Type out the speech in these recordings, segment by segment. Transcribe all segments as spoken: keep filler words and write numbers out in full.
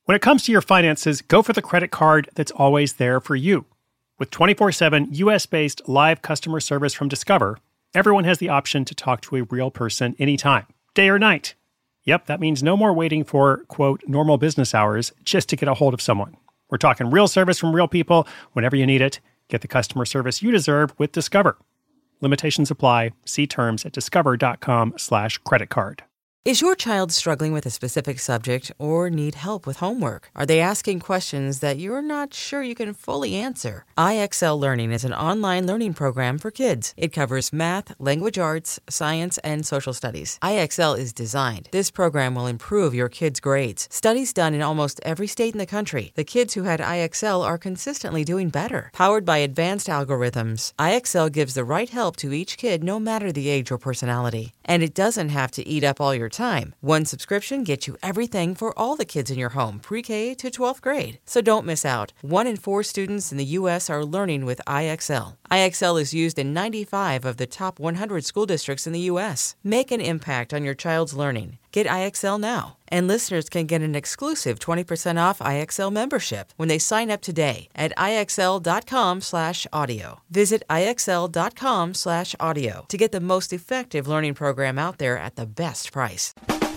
When it comes to your finances, go for the credit card that's always there for you. With twenty-four seven U S-based live customer service from Discover, everyone has the option to talk to a real person anytime, day or night. Yep, that means no more waiting for, quote, normal business hours just to get a hold of someone. We're talking real service from real people whenever you need it. Get the customer service you deserve with Discover. Limitations apply. See terms at discover.com slash credit card. Is your child struggling with a specific subject or need help with homework? Are they asking questions that you're not sure you can fully answer? I X L Learning is an online learning program for kids. It covers math, language arts, science, and social studies. I X L is designed. This program will improve your kids' grades. Studies done in almost every state in the country. The kids who had I X L are consistently doing better. Powered by advanced algorithms, I X L gives the right help to each kid no matter the age or personality. And it doesn't have to eat up all your time. One subscription gets you everything for all the kids in your home, pre-K to twelfth grade. So don't miss out. One in four students in the U S are learning with I X L. I X L is used in ninety-five of the top one hundred school districts in the U S. Make an impact on your child's learning. Get I X L now. And listeners can get an exclusive twenty percent off I X L membership when they sign up today at IXL.com slash audio. Visit IXL.com slash audio to get the most effective learning program out there at the best price.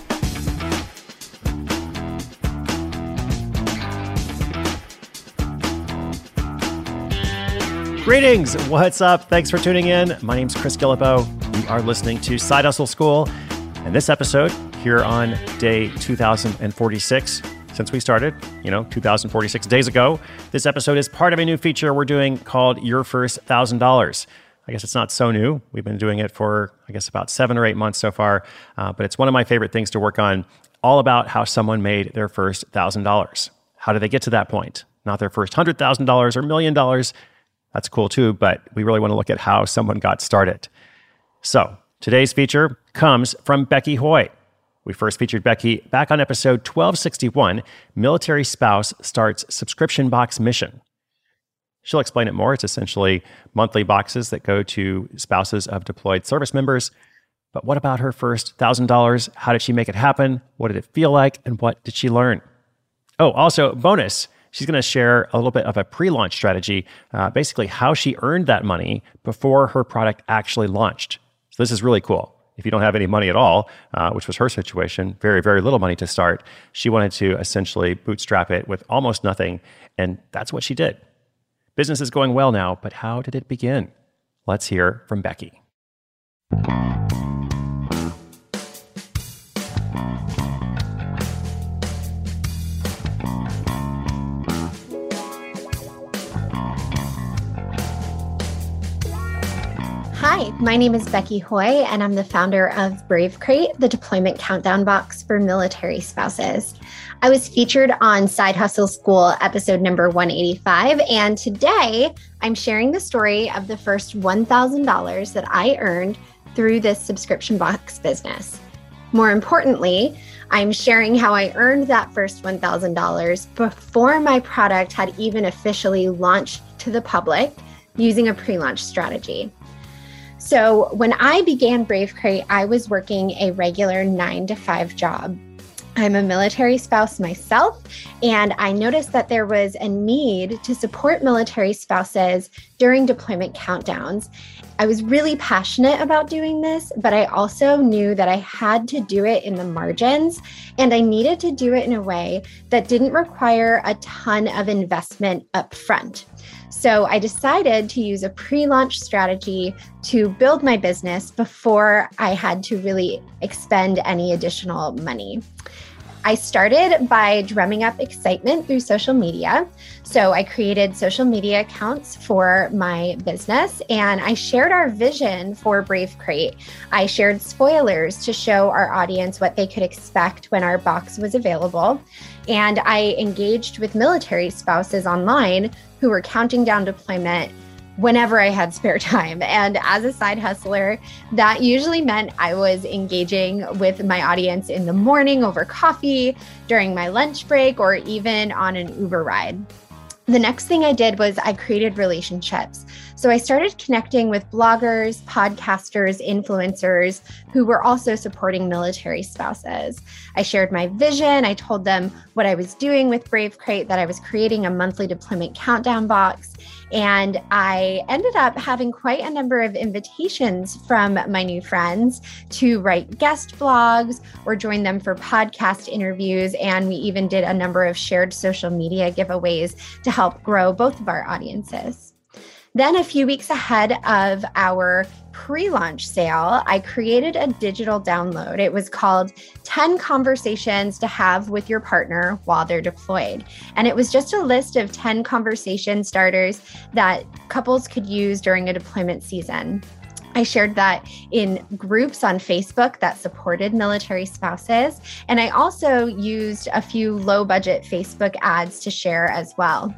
Greetings. What's up? Thanks for tuning in. My name's Chris Guillebeau. You are listening to Side Hustle School. And this episode, here on day two thousand forty-six, since we started, you know, two thousand forty-six days ago, this episode is part of a new feature we're doing called Your First one thousand dollars. I guess it's not so new. We've been doing it for, I guess, about seven or eight months so far. Uh, but it's one of my favorite things to work on, all about how someone made their first one thousand dollars. How did they get to that point? Not their first one hundred thousand dollars or million dollars. That's cool too, but we really want to look at how someone got started. So today's feature comes from Becky Hoy. We first featured Becky back on episode twelve sixty-one, Military Spouse Starts Subscription Box Mission. She'll explain it more. It's essentially monthly boxes that go to spouses of deployed service members. But what about her first one thousand dollars? How did she make it happen? What did it feel like? And what did she learn? Oh, also, bonus. She's going to share a little bit of a pre-launch strategy, uh, basically how she earned that money before her product actually launched. So this is really cool. If you don't have any money at all, uh, which was her situation, very, very little money to start, she wanted to essentially bootstrap it with almost nothing, and that's what she did. Business is going well now, but how did it begin? Let's hear from Becky. Hi, my name is Becky Hoy, and I'm the founder of Brave Crate, the deployment countdown box for military spouses. I was featured on Side Hustle School episode number one eighty-five, and today I'm sharing the story of the first one thousand dollars that I earned through this subscription box business. More importantly, I'm sharing how I earned that first one thousand dollars before my product had even officially launched to the public using a pre-launch strategy. So when I began Brave Crate, I was working a regular nine to five job. I'm a military spouse myself, and I noticed that there was a need to support military spouses during deployment countdowns. I was really passionate about doing this, but I also knew that I had to do it in the margins, and I needed to do it in a way that didn't require a ton of investment up front. So I decided to use a pre-launch strategy to build my business before I had to really expend any additional money. I started by drumming up excitement through social media. So I created social media accounts for my business, and I shared our vision for Brave Crate. I shared spoilers to show our audience what they could expect when our box was available. And I engaged with military spouses online who were counting down deployment whenever I had spare time. And as a side hustler, that usually meant I was engaging with my audience in the morning over coffee, during my lunch break, or even on an Uber ride. The next thing I did was I created relationships. So I started connecting with bloggers, podcasters, influencers who were also supporting military spouses. I shared my vision. I told them what I was doing with Brave Crate, that I was creating a monthly deployment countdown box. And I ended up having quite a number of invitations from my new friends to write guest blogs or join them for podcast interviews. And we even did a number of shared social media giveaways to help grow both of our audiences. Then a few weeks ahead of our pre-launch sale, I created a digital download. It was called ten Conversations to Have with Your Partner While They're Deployed. And it was just a list of ten conversation starters that couples could use during a deployment season. I shared that in groups on Facebook that supported military spouses. And I also used a few low-budget Facebook ads to share as well.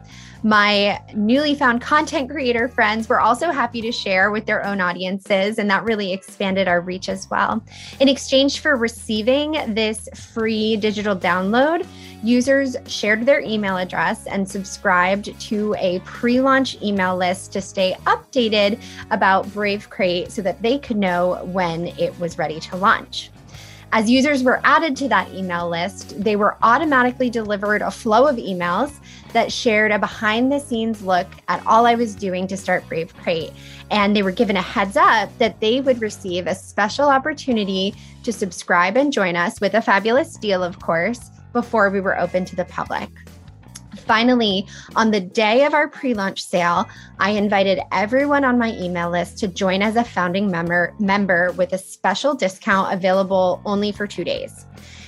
My newly found content creator friends were also happy to share with their own audiences, and that really expanded our reach as well. In exchange for receiving this free digital download, users shared their email address and subscribed to a pre-launch email list to stay updated about Brave Crate so that they could know when it was ready to launch. As users were added to that email list, they were automatically delivered a flow of emails that shared a behind-the-scenes look at all I was doing to start Brave Crate. And they were given a heads up that they would receive a special opportunity to subscribe and join us with a fabulous deal, of course, before we were open to the public. Finally, on the day of our pre-launch sale, I invited everyone on my email list to join as a founding member, member with a special discount available only for two days.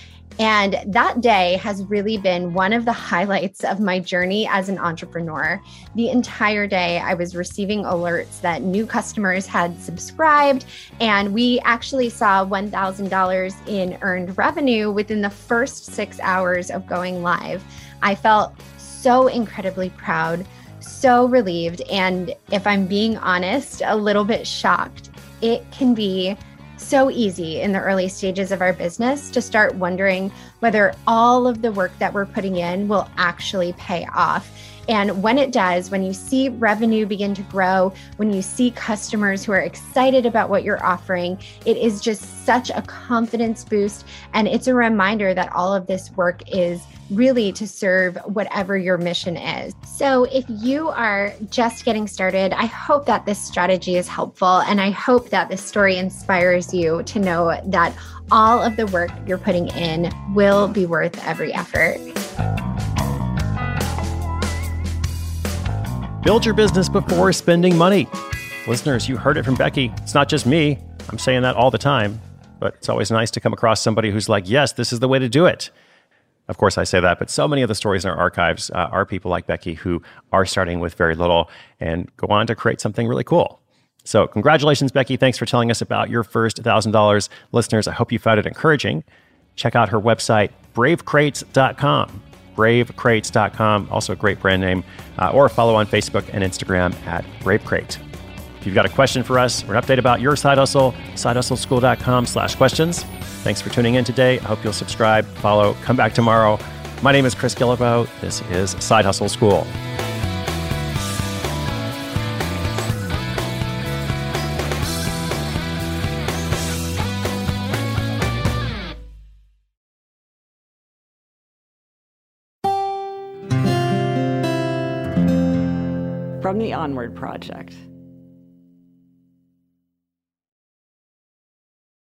And that day has really been one of the highlights of my journey as an entrepreneur. The entire day, I was receiving alerts that new customers had subscribed, and we actually saw one thousand dollars in earned revenue within the first six hours of going live. I felt so incredibly proud, so relieved, and if I'm being honest, a little bit shocked. It can be so easy in the early stages of our business to start wondering whether all of the work that we're putting in will actually pay off. And when it does, when you see revenue begin to grow, when you see customers who are excited about what you're offering, it is just such a confidence boost. And it's a reminder that all of this work is really to serve whatever your mission is. So if you are just getting started, I hope that this strategy is helpful. And I hope that this story inspires you to know that all of the work you're putting in will be worth every effort. Build your business before spending money. Listeners, you heard it from Becky. It's not just me. I'm saying that all the time, but it's always nice to come across somebody who's like, yes, this is the way to do it. Of course, I say that, but so many of the stories in our archives uh, are people like Becky who are starting with very little and go on to create something really cool. So congratulations, Becky. Thanks for telling us about your first one thousand dollars. Listeners, I hope you found it encouraging. Check out her website, brave crates dot com. brave crates dot com, also a great brand name, uh, or follow on Facebook and Instagram at Brave Crate. If you've got a question for us or an update about your side hustle, side hustle school dot com slash questions. Thanks for tuning in today. I hope you'll subscribe, follow, come back tomorrow. My name is Chris Guillebeau. This is Side Hustle School. From the Onward Project.